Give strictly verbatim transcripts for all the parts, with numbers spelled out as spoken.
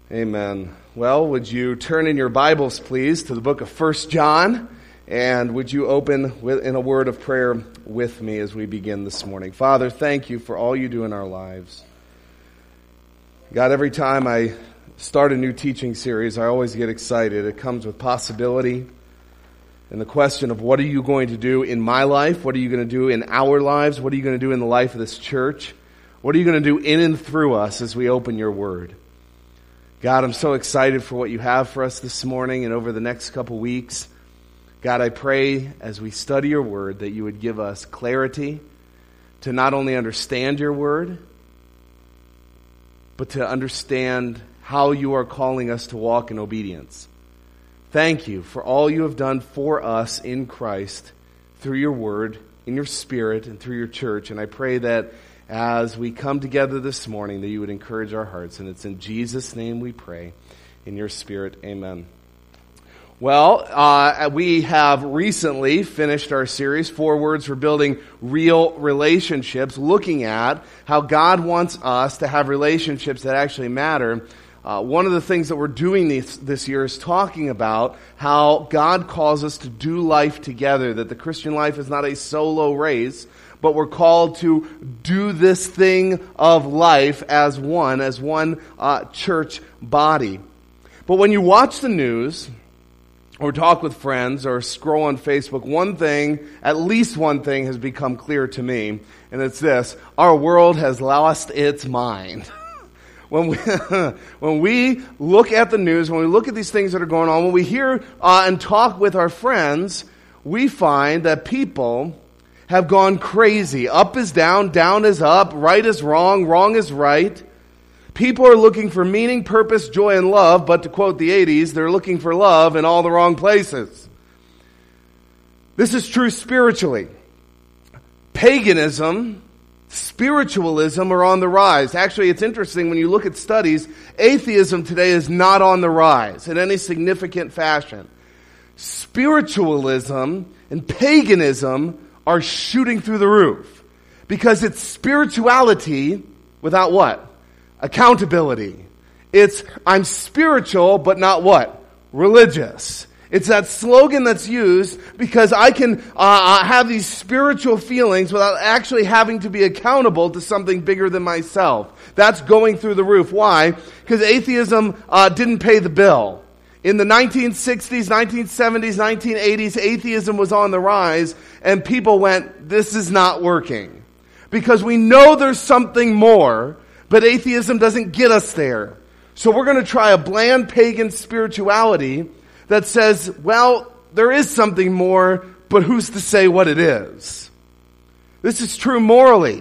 Amen. Well, would you turn in your Bibles, please, to the book of First John, and would you open with, in a word of prayer with me as we begin this morning. Father, thank you for all you do in our lives. God, every time I start a new teaching series, I always get excited. It comes with possibility and the question of what are you going to do in my life? What are you going to do in our lives? What are you going to do in the life of this church? What are you going to do in and through us as we open your word? God, I'm so excited for what you have for us this morning and over the next couple weeks. God, I pray as we study your word that you would give us clarity to not only understand your word, but to understand how you are calling us to walk in obedience. Thank you for all you have done for us in Christ through your word, in your spirit, and through your church. And I pray that as we come together this morning, that you would encourage our hearts. And it's in Jesus' name we pray. In your spirit, amen. Well, uh, we have recently finished our series, Four Words for Building Real Relationships, looking at how God wants us to have relationships that actually matter. Uh, one of the things that we're doing this, this year is talking about how God calls us to do life together, that the Christian life is not a solo race, but we're called to do this thing of life as one, as one uh, church body. But when you watch the news, or talk with friends, or scroll on Facebook, one thing, at least one thing has become clear to me, and it's this: our world has lost its mind. When we, when we look at the news, when we look at these things that are going on, when we hear uh, and talk with our friends, we find that people have gone crazy. Up is down, down is up, right is wrong, wrong is right. People are looking for meaning, purpose, joy, and love, but to quote the eighties, they're looking for love in all the wrong places. This is true spiritually. Paganism, spiritualism are on the rise. Actually, it's interesting when you look at studies, atheism today is not on the rise in any significant fashion. Spiritualism and paganism are shooting through the roof because it's spirituality without what? Accountability. It's, I'm spiritual, but not what? Religious. It's that slogan that's used because I can uh, have these spiritual feelings without actually having to be accountable to something bigger than myself. That's going through the roof. Why? Because atheism uh, didn't pay the bill. In the nineteen sixties, nineteen seventies, nineteen eighties, atheism was on the rise, and people went, this is not working. Because we know there's something more, but atheism doesn't get us there. So we're going to try a bland pagan spirituality that says, well, there is something more, but who's to say what it is? This is true morally.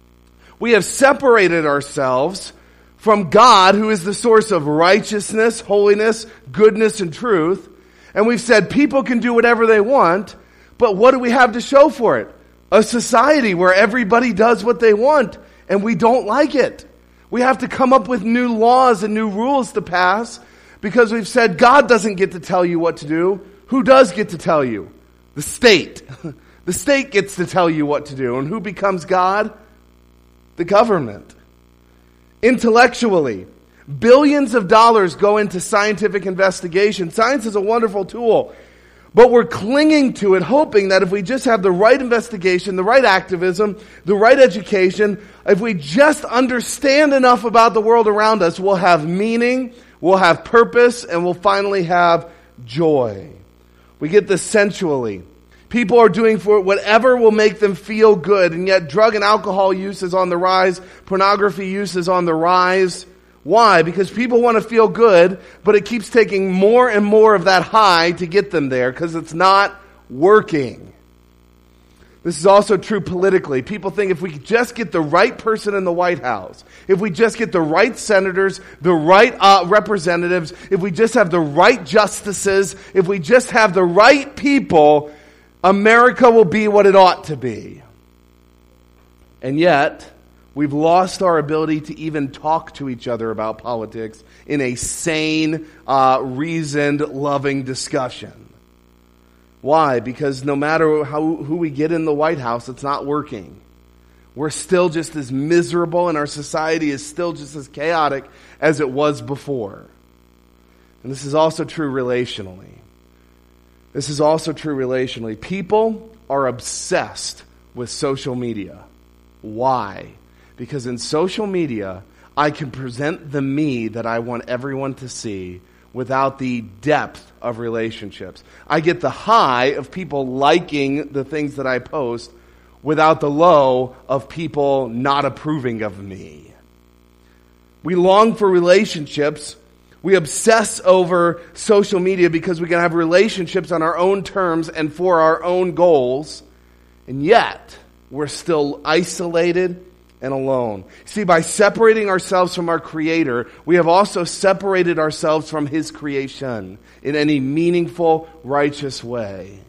We have separated ourselves from God, who is the source of righteousness, holiness, goodness, and truth. And we've said people can do whatever they want, but what do we have to show for it? A society where everybody does what they want, and we don't like it. We have to come up with new laws and new rules to pass because we've said God doesn't get to tell you what to do. Who does get to tell you? The state. The state gets to tell you what to do. And who becomes God? The government. Intellectually, billions of dollars go into scientific investigation. Science is a wonderful tool, but we're clinging to it, hoping that if we just have the right investigation, the right activism, the right education, if we just understand enough about the world around us, we'll have meaning, we'll have purpose, and we'll finally have joy. We get this sensually. People are doing for whatever will make them feel good, and yet drug and alcohol use is on the rise, pornography use is on the rise. Why? Because people want to feel good, but it keeps taking more and more of that high to get them there because it's not working. This is also true politically. People think if we just get the right person in the White House, if we just get the right senators, the right uh, representatives, if we just have the right justices, if we just have the right people, America will be what it ought to be. And yet, we've lost our ability to even talk to each other about politics in a sane, uh, reasoned, loving discussion. Why? Because no matter how, who we get in the White House, it's not working. We're still just as miserable, and our society is still just as chaotic as it was before. And this is also true relationally. This is also true relationally. People are obsessed with social media. Why? Because in social media, I can present the me that I want everyone to see without the depth of relationships. I get the high of people liking the things that I post without the low of people not approving of me. We long for relationships. We obsess over social media because we can have relationships on our own terms and for our own goals. And yet, we're still isolated and alone. See, by separating ourselves from our Creator, we have also separated ourselves from His creation in any meaningful, righteous way.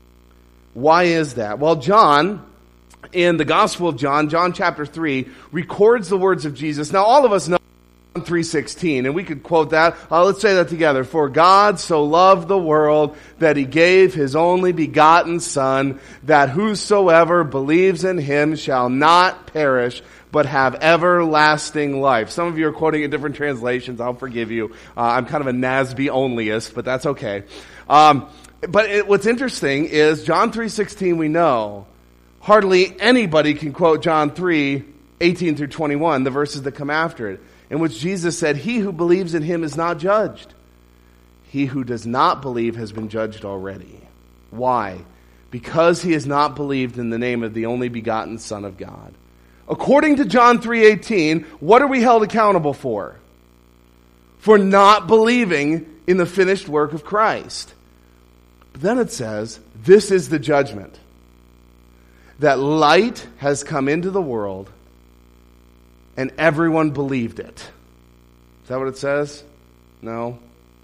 Why is that? Well, John, in the Gospel of John, John chapter three, records the words of Jesus. Now, all of us know John three sixteen, and we could quote that. Uh, let's say that together. For God so loved the world that He gave His only begotten Son, that whosoever believes in Him shall not perish, but have everlasting life. Some of you are quoting in different translations. I'll forgive you. Uh, I'm kind of a N A S B onlyist, but that's okay. Um, but it, what's interesting is John three sixteen, we know hardly anybody can quote John three eighteen through twenty-one, the verses that come after it, in which Jesus said, he who believes in Him is not judged. He who does not believe has been judged already. Why? Because he has not believed in the name of the only begotten Son of God. According to John three eighteen, what are we held accountable for? For not believing in the finished work of Christ. But then it says, this is the judgment. That light has come into the world, and everyone believed it. Is that what it says? No.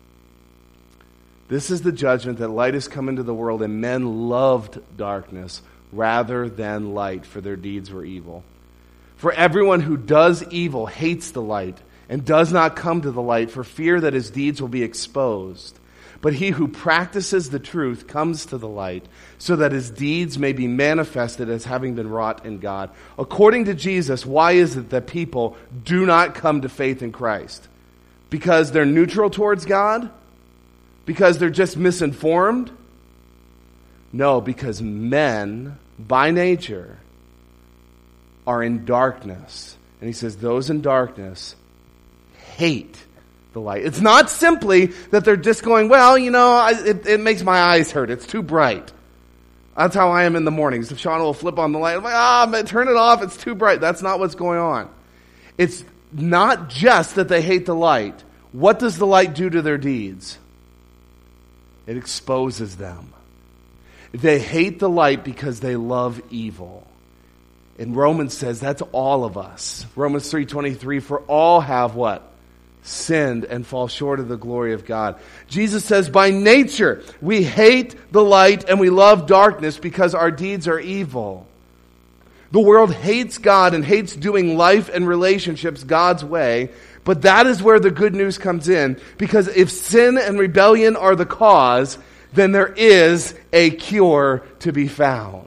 This is the judgment, that light has come into the world, and men loved darkness rather than light, for their deeds were evil. For everyone who does evil hates the light, and does not come to the light for fear that his deeds will be exposed. But he who practices the truth comes to the light, so that his deeds may be manifested as having been wrought in God. According to Jesus, why is it that people do not come to faith in Christ? Because they're neutral towards God? Because they're just misinformed? No, because men, by nature, are in darkness. And he says those in darkness hate the light. It's not simply that they're just going, well, you know, I, it, it makes my eyes hurt. It's too bright. That's how I am in the mornings. If Sean will flip on the light, I'm like, ah, man, turn it off. It's too bright. That's not what's going on. It's not just that they hate the light. What does the light do to their deeds? It exposes them. They hate the light because they love evil. And Romans says that's all of us. Romans three twenty-three, for all have what? Sinned and fall short of the glory of God. Jesus says by nature we hate the light and we love darkness because our deeds are evil. The world hates God and hates doing life and relationships God's way, but that is where the good news comes in, because if sin and rebellion are the cause, then there is a cure to be found.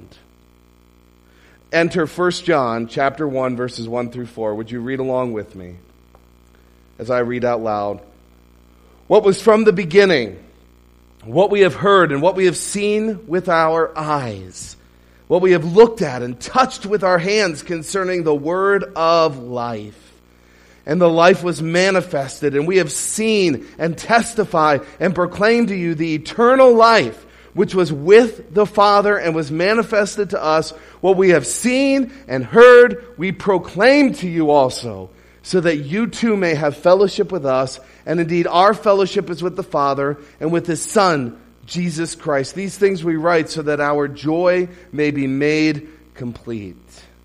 Enter First John chapter one, verses one through four. Would you read along with me as I read out loud? What was from the beginning, what we have heard and what we have seen with our eyes, what we have looked at and touched with our hands concerning the word of life. And the life was manifested, and we have seen and testified and proclaimed to you the eternal life which was with the Father and was manifested to us. What we have seen and heard, we proclaim to you also, so that you too may have fellowship with us. And indeed, our fellowship is with the Father and with His Son, Jesus Christ. These things we write so that our joy may be made complete.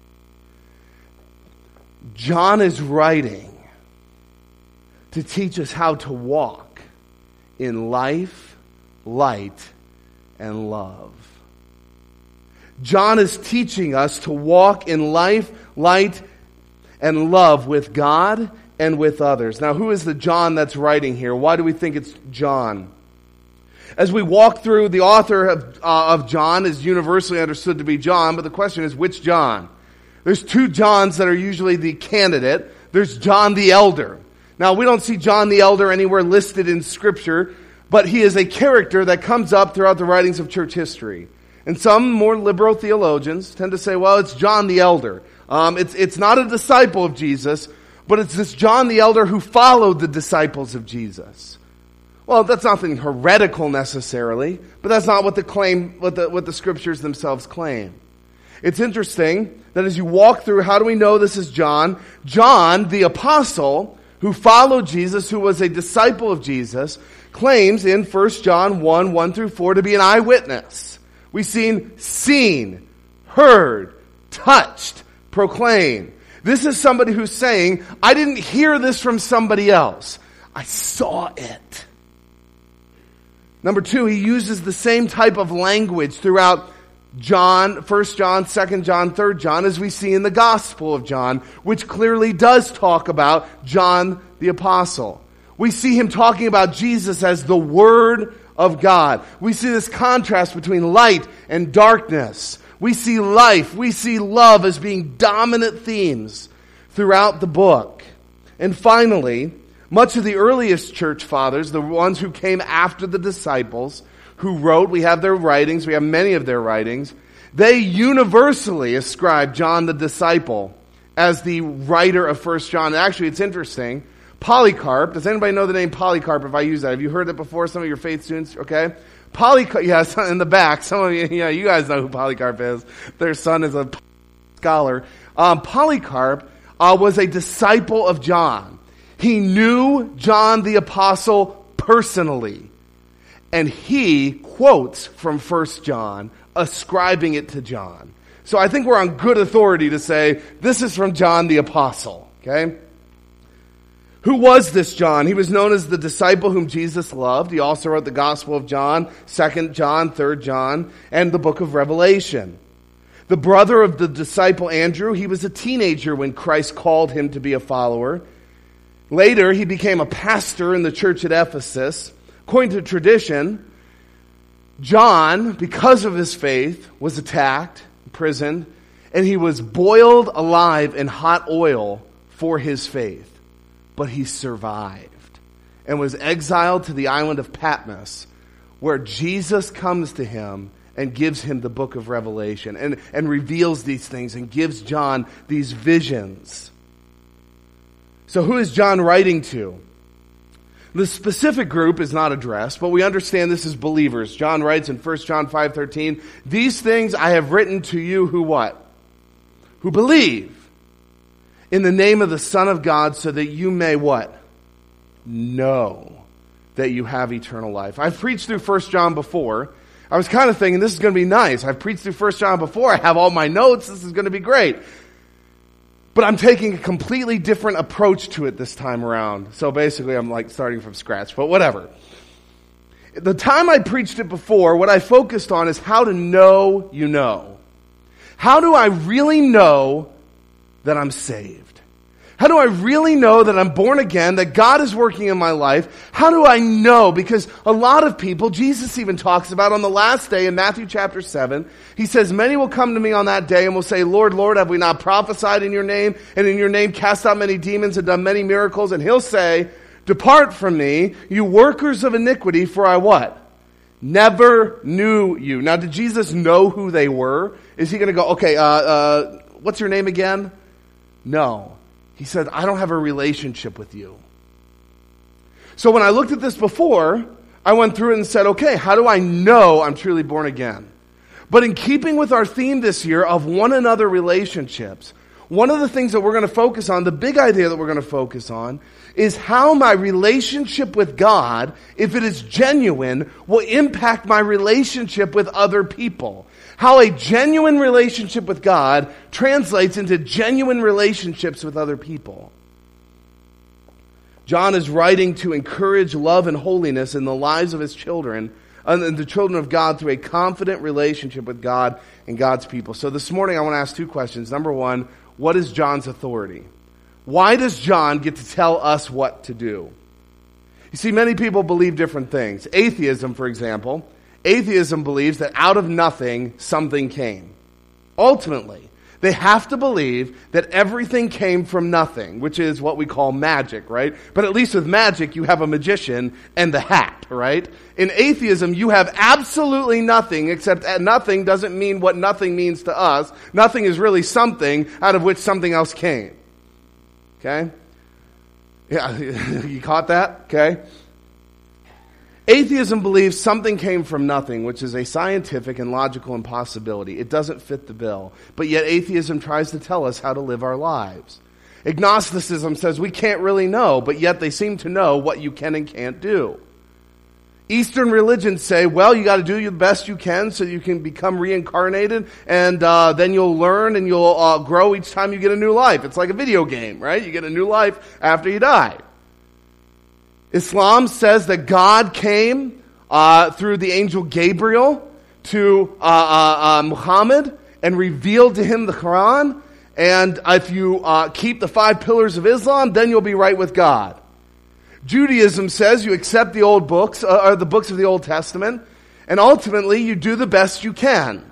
John is writing to teach us how to walk in life, light, and love. John is teaching us to walk in life, light, and love with God and with others. Now, who is the John that's writing here? Why do we think it's John? As we walk through, the author of, uh, of John is universally understood to be John, but the question is, which John? There's two Johns that are usually the candidate. There's John the Elder. Now, we don't see John the Elder anywhere listed in Scripture, but he is a character that comes up throughout the writings of church history. And some more liberal theologians tend to say, well, it's John the Elder. Um, it's, it's not a disciple of Jesus, but it's this John the Elder who followed the disciples of Jesus. Well, that's nothing heretical necessarily, but that's not what the claim, what the, what the Scriptures themselves claim. It's interesting that as you walk through, how do we know this is John? John, the apostle, who followed Jesus, who was a disciple of Jesus, claims in First John one, one through four to be an eyewitness. We've seen, seen, heard, touched, proclaimed. This is somebody who's saying, I didn't hear this from somebody else. I saw it. Number two, he uses the same type of language throughout John, First John, Second John, Third John, as we see in the Gospel of John, which clearly does talk about John the Apostle. We see him talking about Jesus as the Word of God. We see this contrast between light and darkness. We see life, we see love as being dominant themes throughout the book. And finally, much of the earliest church fathers, the ones who came after the disciples, who wrote, we have their writings, we have many of their writings, they universally ascribe John the disciple as the writer of First John. Actually, it's interesting. Polycarp, does anybody know the name Polycarp if I use that? Have you heard it before, some of your faith students? Okay. Polycarp, yes, in the back. Some of you, yeah, you guys know who Polycarp is. Their son is a scholar. Um, Polycarp uh, was a disciple of John. He knew John the Apostle personally. And he quotes from First John, ascribing it to John. So I think we're on good authority to say, this is from John the Apostle. Okay? Who was this John? He was known as the disciple whom Jesus loved. He also wrote the Gospel of John, Second John, Third John, and the book of Revelation. The brother of the disciple Andrew, he was a teenager when Christ called him to be a follower. Later, he became a pastor in the church at Ephesus. According to tradition, John, because of his faith, was attacked, imprisoned, and he was boiled alive in hot oil for his faith. But he survived and was exiled to the island of Patmos, where Jesus comes to him and gives him the book of Revelation and, and reveals these things and gives John these visions. So who is John writing to? The specific group is not addressed, but we understand this as believers. John writes in First John five thirteen, these things I have written to you who what? Who believe in the name of the Son of God, so that you may what? Know that you have eternal life. I've preached through First John before. I was kind of thinking this is going to be nice. I've preached through First John before. I have all my notes. This is going to be great. But I'm taking a completely different approach to it this time around. So basically I'm like starting from scratch, but whatever. The time I preached it before, what I focused on is how to know you know. How do I really know that I'm saved? How do I really know that I'm born again, that God is working in my life? How do I know? Because a lot of people, Jesus even talks about on the last day in Matthew chapter seven, he says, many will come to me on that day and will say, Lord, Lord, have we not prophesied in your name? And in your name cast out many demons and done many miracles? And he'll say, depart from me, you workers of iniquity, for I what? Never knew you. Now, did Jesus know who they were? Is he going to go, okay, uh, uh, what's your name again? No. He said, I don't have a relationship with you. So when I looked at this before, I went through it and said, okay, how do I know I'm truly born again? But in keeping with our theme this year of one another relationships, one of the things that we're going to focus on, the big idea that we're going to focus on, is how my relationship with God, if it is genuine, will impact my relationship with other people. How a genuine relationship with God translates into genuine relationships with other people. John is writing to encourage love and holiness in the lives of his children, and the children of God, through a confident relationship with God and God's people. So this morning I want to ask two questions. Number one, what is John's authority? Why does John get to tell us what to do? You see, many people believe different things. Atheism, for example, atheism believes that out of nothing, something came. Ultimately, They have to believe that everything came from nothing, which is what we call magic, right? But at least with magic, you have a magician and the hat, right? In atheism, you have absolutely nothing, except nothing doesn't mean what nothing means to us. Nothing is really something out of which something else came. Okay? Yeah, you caught that? Okay? Atheism believes something came from nothing, which is a scientific and logical impossibility. It doesn't fit the bill. But yet atheism tries to tell us how to live our lives. Agnosticism says we can't really know, but yet they seem to know what you can and can't do. Eastern religions say, well, you got to do the best you can so you can become reincarnated, and uh, then you'll learn and you'll uh, grow each time you get a new life. It's like a video game, right? You get a new life after you die. Islam says that God came uh, through the angel Gabriel to uh, uh, uh, Muhammad and revealed to him the Quran. And if you uh, keep the five pillars of Islam, then you'll be right with God. Judaism says you accept the old books, uh, or the books of the Old Testament, and ultimately you do the best you can.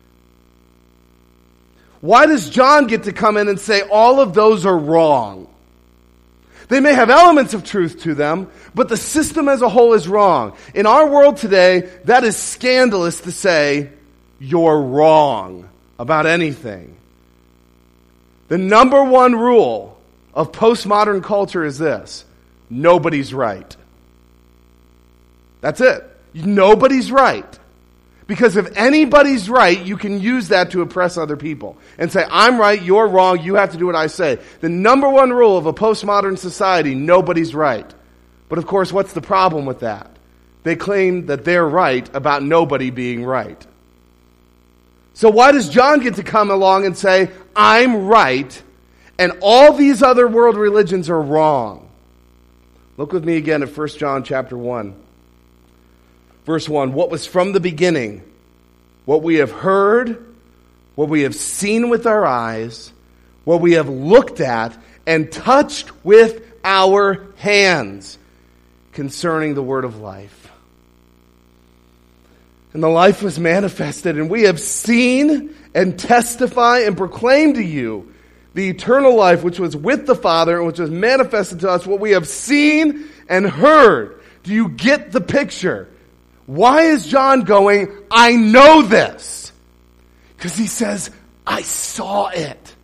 Why does John get to come in and say all of those are wrong? They may have elements of truth to them, but the system as a whole is wrong. In our world today, that is scandalous to say, you're wrong about anything. The number one rule of postmodern culture is this: nobody's right. That's it. Nobody's right. Because if anybody's right, you can use that to oppress other people and say, I'm right, you're wrong, you have to do what I say. The number one rule of a postmodern society, nobody's right. But of course, what's the problem with that? They claim that they're right about nobody being right. So why does John get to come along and say, I'm right, and all these other world religions are wrong? Look with me again at First John chapter one. Verse one, what was from the beginning, what we have heard, what we have seen with our eyes, what we have looked at and touched with our hands concerning the word of life. And the life was manifested, and we have seen and testify and proclaim to you the eternal life which was with the Father and which was manifested to us, what we have seen and heard. Do you get the picture? Why is John going, I know this? Because he says, I saw it.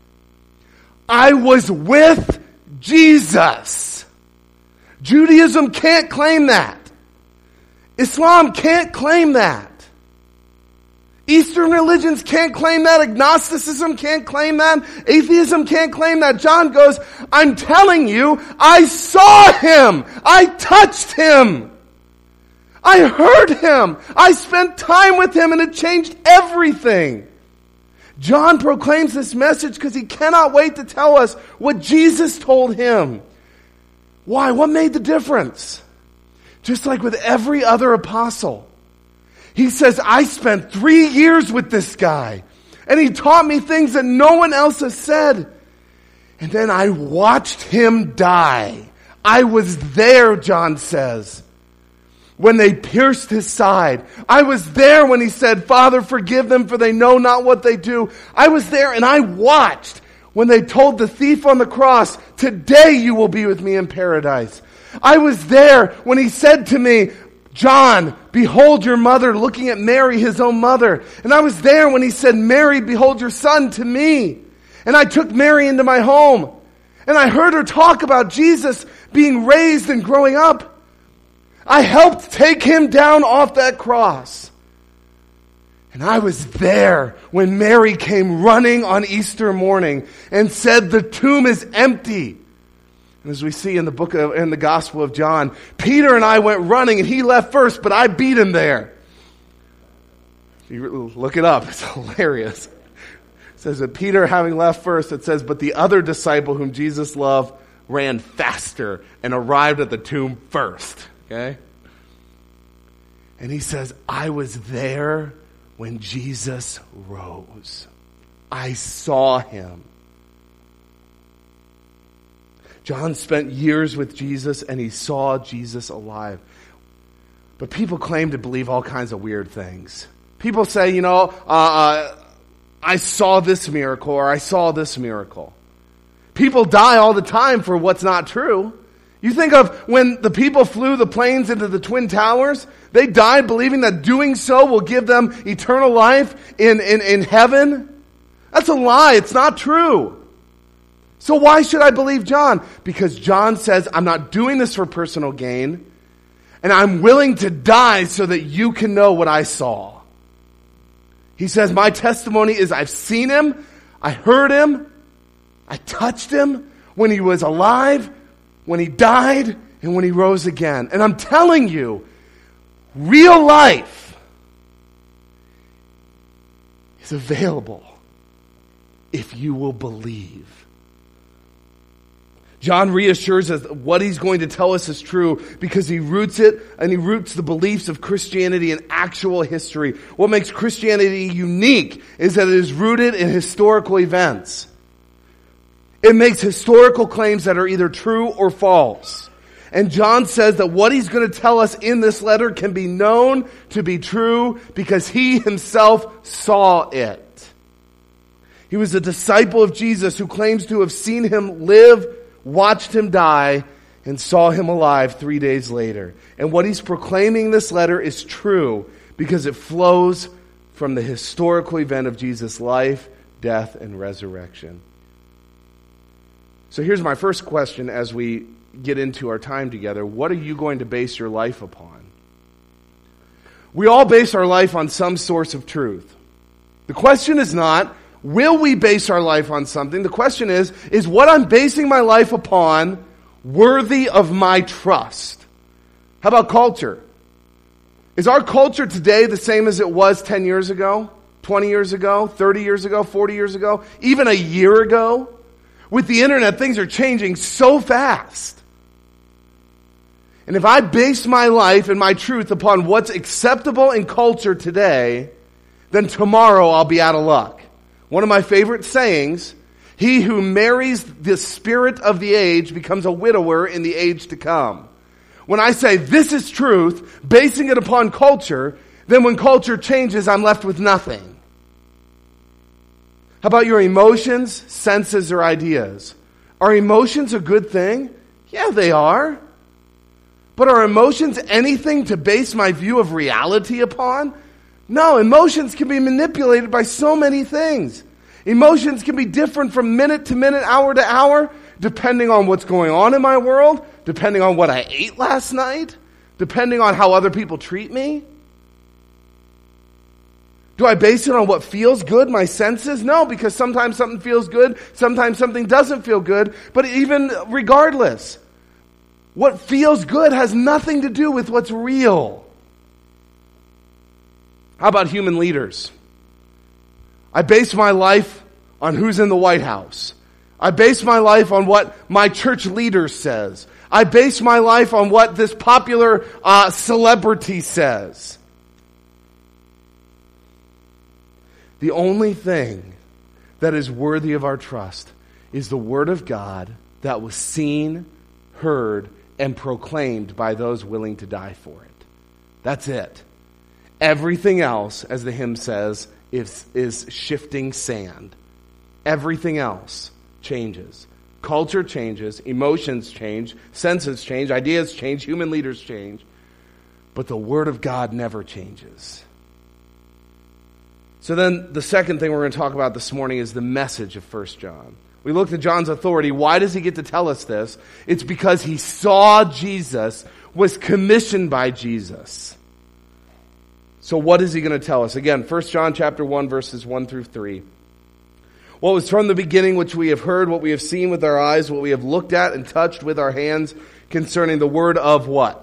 I was with Jesus. Judaism can't claim that. Islam can't claim that. Eastern religions can't claim that. Agnosticism can't claim that. Atheism can't claim that. John goes, I'm telling you, I saw him. I touched him. I heard him. I spent time with him, and it changed everything. John proclaims this message because he cannot wait to tell us what Jesus told him. Why? What made the difference? Just like with every other apostle. He says, I spent three years with this guy, and he taught me things that no one else has said. And then I watched him die. I was there, John says, when they pierced his side. I was there when he said, Father, forgive them, for they know not what they do. I was there, and I watched when they told the thief on the cross, today you will be with me in paradise. I was there when he said to me, John, behold your mother, looking at Mary, his own mother. And I was there when he said, Mary, behold your son, to me. And I took Mary into my home. And I heard her talk about Jesus being raised and growing up. I helped take him down off that cross. And I was there when Mary came running on Easter morning and said, the tomb is empty. And as we see in the book of, in the Gospel of John, Peter and I went running, and he left first, but I beat him there. You look it up. It's hilarious. It says that Peter, having left first, it says, but the other disciple whom Jesus loved ran faster and arrived at the tomb first. Okay? And he says, I was there when Jesus rose. I saw him. John spent years with Jesus, and he saw Jesus alive. But people claim to believe all kinds of weird things. People say, you know, uh, uh, I saw this miracle or I saw this miracle. People die all the time for what's not true. You think of when the people flew the planes into the Twin Towers, they died believing that doing so will give them eternal life in, in, in heaven. That's a lie. It's not true. So why should I believe John? Because John says, I'm not doing this for personal gain, and I'm willing to die so that you can know what I saw. He says, my testimony is I've seen him, I heard him, I touched him when he was alive, when he died, and when he rose again. And I'm telling you, real life is available if you will believe. John reassures us that what he's going to tell us is true because he roots it and he roots the beliefs of Christianity in actual history. What makes Christianity unique is that it is rooted in historical events. It makes historical claims that are either true or false. And John says that what he's going to tell us in this letter can be known to be true because he himself saw it. He was a disciple of Jesus who claims to have seen him live, watched him die, and saw him alive three days later. And what he's proclaiming in this letter is true because it flows from the historical event of Jesus' life, death, and resurrection. So here's my first question as we get into our time together. What are you going to base your life upon? We all base our life on some source of truth. The question is not, will we base our life on something? The question is, is what I'm basing my life upon worthy of my trust? How about culture? Is our culture today the same as it was ten years ago, twenty years ago, thirty years ago, forty years ago, even a year ago? With the internet, things are changing so fast. And if I base my life and my truth upon what's acceptable in culture today, then tomorrow I'll be out of luck. One of my favorite sayings, he who marries the spirit of the age becomes a widower in the age to come. When I say this is truth, basing it upon culture, then when culture changes, I'm left with nothing. How about your emotions, senses, or ideas? Are emotions a good thing? Yeah, they are. But are emotions anything to base my view of reality upon? No, emotions can be manipulated by so many things. Emotions can be different from minute to minute, hour to hour, depending on what's going on in my world, depending on what I ate last night, depending on how other people treat me. Do I base it on what feels good, my senses? No, because sometimes something feels good, sometimes something doesn't feel good. But even regardless, what feels good has nothing to do with what's real. How about human leaders? I base my life on who's in the White House. I base my life on what my church leader says. I base my life on what this popular uh, celebrity says. The only thing that is worthy of our trust is the Word of God that was seen, heard, and proclaimed by those willing to die for it. That's it. Everything else, as the hymn says, is, is shifting sand. Everything else changes. Culture changes, emotions change, senses change, ideas change, human leaders change. But the Word of God never changes. So then the second thing we're going to talk about this morning is the message of First John. We looked at John's authority. Why does he get to tell us this? It's because he saw Jesus, was commissioned by Jesus. So what is he going to tell us? Again, First John chapter one, verses one through three. What was from the beginning, which we have heard, what we have seen with our eyes, what we have looked at and touched with our hands, concerning the word of what?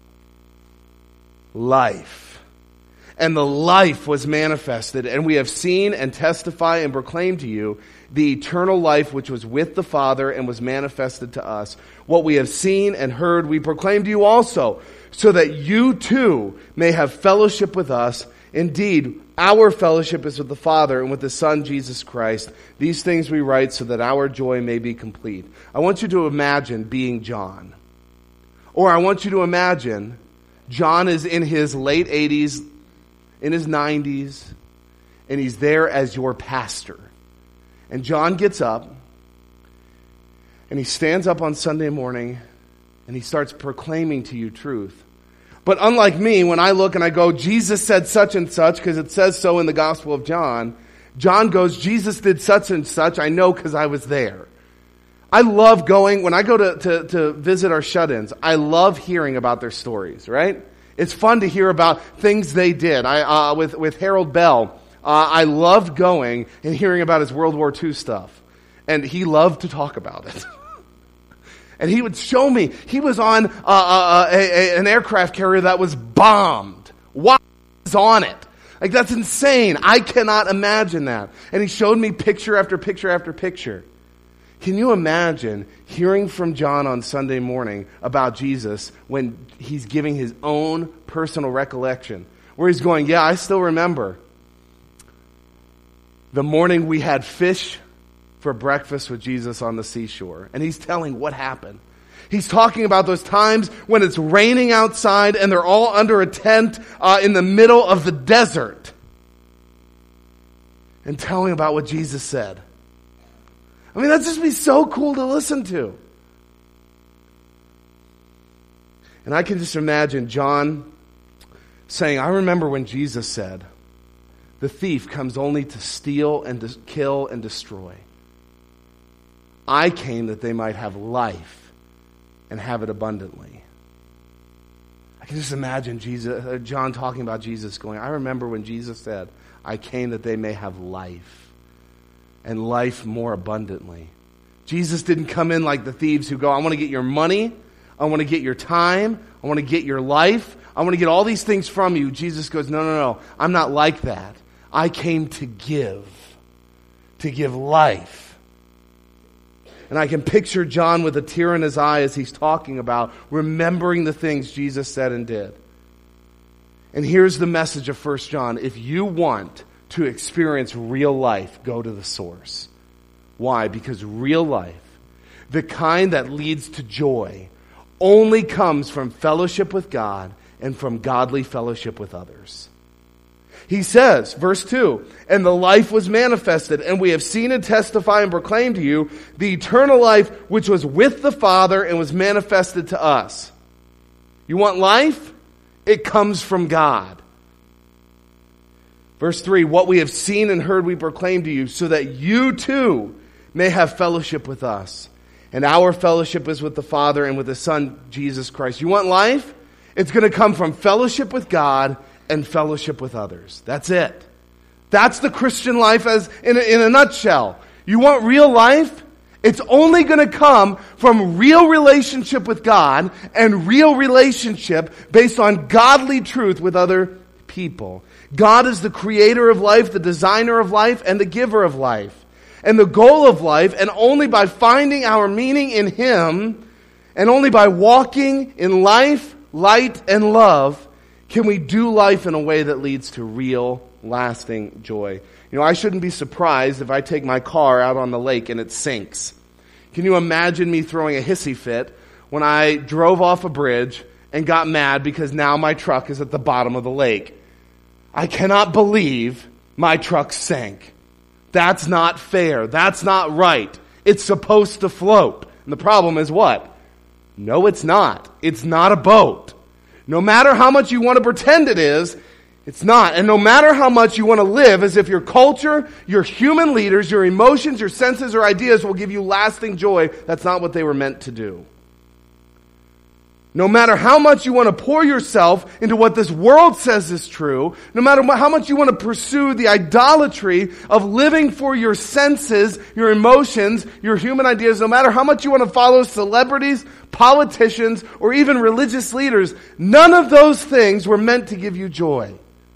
Life. And the life was manifested, and we have seen and testify and proclaim to you the eternal life which was with the Father and was manifested to us. What we have seen and heard we proclaim to you also, so that you too may have fellowship with us. Indeed, our fellowship is with the Father and with the Son, Jesus Christ. These things we write so that our joy may be complete. I want you to imagine being John. Or I want you to imagine John is in his late eighties, in his nineties, and he's there as your pastor. And John gets up, and he stands up on Sunday morning, and he starts proclaiming to you truth. But unlike me, when I look and I go, Jesus said such and such, because it says so in the Gospel of John, John goes, Jesus did such and such, I know because I was there. I love going, when I go to, to, to visit our shut-ins, I love hearing about their stories, right? It's fun to hear about things they did. I uh, with, with Harold Bell, uh, I loved going and hearing about his World War Two stuff. And he loved to talk about it. And he would show me, he was on uh, uh, a, a, an aircraft carrier that was bombed. Why was on it? Like, that's insane. I cannot imagine that. And he showed me picture after picture after picture. Can you imagine hearing from John on Sunday morning about Jesus when he's giving his own personal recollection? Where he's going, yeah, I still remember the morning we had fish for breakfast with Jesus on the seashore. And he's telling what happened. He's talking about those times when it's raining outside and they're all under a tent uh, in the middle of the desert. And telling about what Jesus said. I mean, that'd just be so cool to listen to. And I can just imagine John saying, I remember when Jesus said, the thief comes only to steal and to kill and destroy. I came that they might have life and have it abundantly. I can just imagine Jesus, uh, John talking about Jesus going, I remember when Jesus said, I came that they may have life and life more abundantly. Jesus didn't come in like the thieves who go, I want to get your money, I want to get your time, I want to get your life, I want to get all these things from you. Jesus goes, no, no, no, I'm not like that. I came to give, to give life. And I can picture John with a tear in his eye as he's talking about remembering the things Jesus said and did. And here's the message of First John. If you want to experience real life, go to the source. Why? Because real life, the kind that leads to joy, only comes from fellowship with God and from godly fellowship with others. He says, verse two, and the life was manifested, and we have seen and testify and proclaim to you the eternal life which was with the Father and was manifested to us. You want life? It comes from God. Verse three, what we have seen and heard we proclaim to you, so that you too may have fellowship with us. And our fellowship is with the Father and with the Son, Jesus Christ. You want life? It's going to come from fellowship with God and fellowship with others. That's it. That's the Christian life as in a, in a nutshell. You want real life? It's only going to come from real relationship with God and real relationship based on godly truth with other people. God is the creator of life, the designer of life, and the giver of life. And the goal of life, and only by finding our meaning in Him, and only by walking in life, light, and love, can we do life in a way that leads to real, lasting joy. You know, I shouldn't be surprised if I take my car out on the lake and it sinks. Can you imagine me throwing a hissy fit when I drove off a bridge and got mad because now my truck is at the bottom of the lake? I cannot believe my truck sank. That's not fair. That's not right. It's supposed to float. And the problem is what? No, it's not. It's not a boat. No matter how much you want to pretend it is, it's not. And no matter how much you want to live as if your culture, your human leaders, your emotions, your senses, or ideas will give you lasting joy, that's not what they were meant to do. No matter how much you want to pour yourself into what this world says is true, no matter how much you want to pursue the idolatry of living for your senses, your emotions, your human ideas, no matter how much you want to follow celebrities, politicians, or even religious leaders, none of those things were meant to give you joy.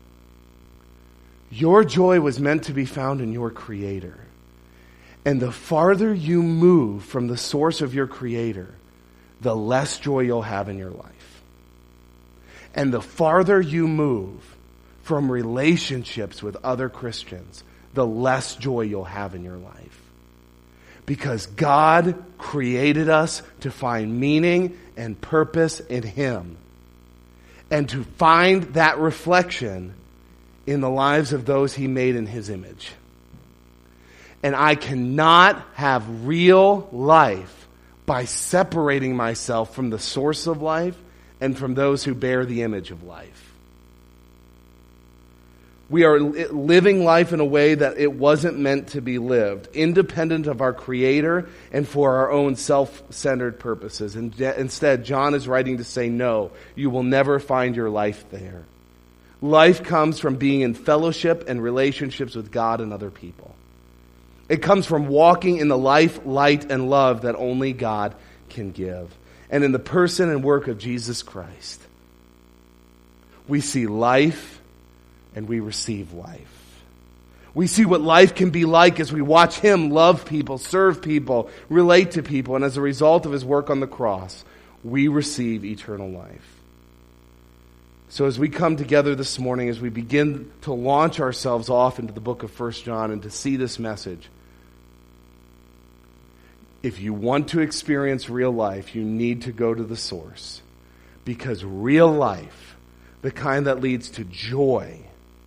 Your joy was meant to be found in your Creator. And the farther you move from the source of your Creator, the less joy you'll have in your life. And the farther you move from relationships with other Christians, the less joy you'll have in your life. Because God created us to find meaning and purpose in Him. And to find that reflection in the lives of those he made in his image. And I cannot have real life by separating myself from the source of life and from those who bear the image of life. We are living life in a way that it wasn't meant to be lived, independent of our Creator and for our own self-centered purposes. And instead, John is writing to say, no, you will never find your life there. Life comes from being in fellowship and relationships with God and other people. It comes from walking in the life, light, and love that only God can give. And in the person and work of Jesus Christ, we see life and we receive life. We see what life can be like as we watch Him love people, serve people, relate to people, and as a result of His work on the cross, we receive eternal life. So as we come together this morning, as we begin to launch ourselves off into the book of First John and to see this message, if you want to experience real life, you need to go to the source. Because real life, the kind that leads to joy,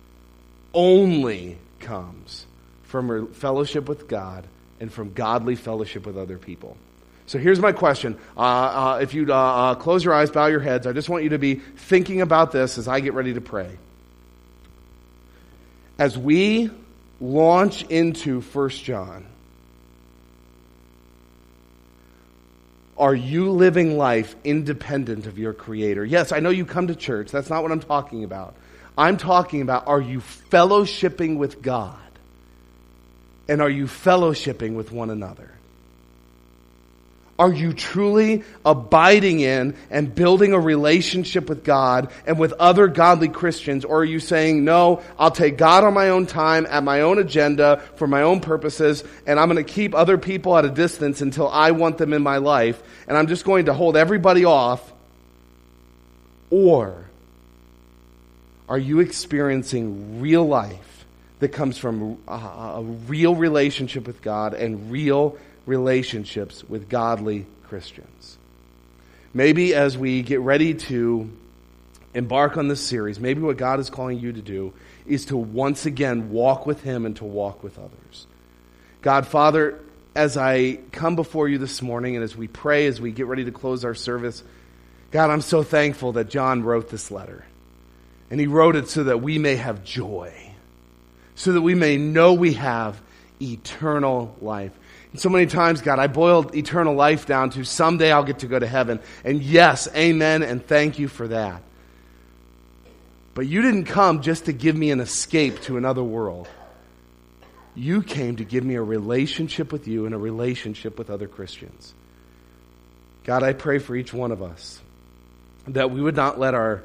only comes from fellowship with God and from godly fellowship with other people. So here's my question. Uh, uh, if you'd uh, uh, close your eyes, bow your heads, I just want you to be thinking about this as I get ready to pray. As we launch into First John, are you living life independent of your Creator? Yes, I know you come to church. That's not what I'm talking about. I'm talking about, are you fellowshipping with God? And are you fellowshipping with one another? Are you truly abiding in and building a relationship with God and with other godly Christians? Or are you saying, no, I'll take God on my own time, at my own agenda, for my own purposes, and I'm going to keep other people at a distance until I want them in my life, and I'm just going to hold everybody off? Or are you experiencing real life that comes from a, a real relationship with God and real relationships with godly Christians? Maybe as we get ready to embark on this series, maybe what God is calling you to do is to once again walk with Him and to walk with others. God, Father, as I come before you this morning and as we pray, as we get ready to close our service, God, I'm so thankful that John wrote this letter. And he wrote it so that we may have joy, so that we may know we have eternal life. And so many times, God, I boiled eternal life down to someday I'll get to go to heaven. And yes, amen, and thank you for that. But you didn't come just to give me an escape to another world. You came to give me a relationship with you and a relationship with other Christians. God, I pray for each one of us that we would not let our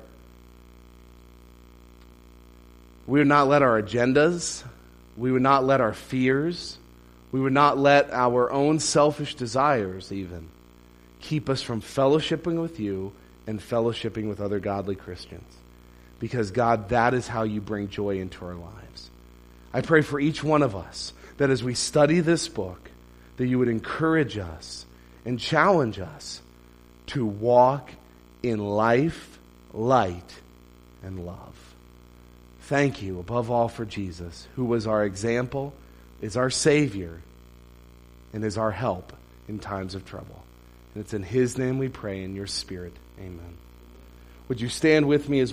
we would not let our agendas, we would not let our fears, we would not let our own selfish desires even keep us from fellowshipping with you and fellowshipping with other godly Christians. Because God, that is how you bring joy into our lives. I pray for each one of us that as we study this book, that you would encourage us and challenge us to walk in life, light, and love. Thank you, above all, for Jesus, who was our example, is our Savior, and is our help in times of trouble. And it's in His name we pray, in your Spirit. Amen. Would you stand with me as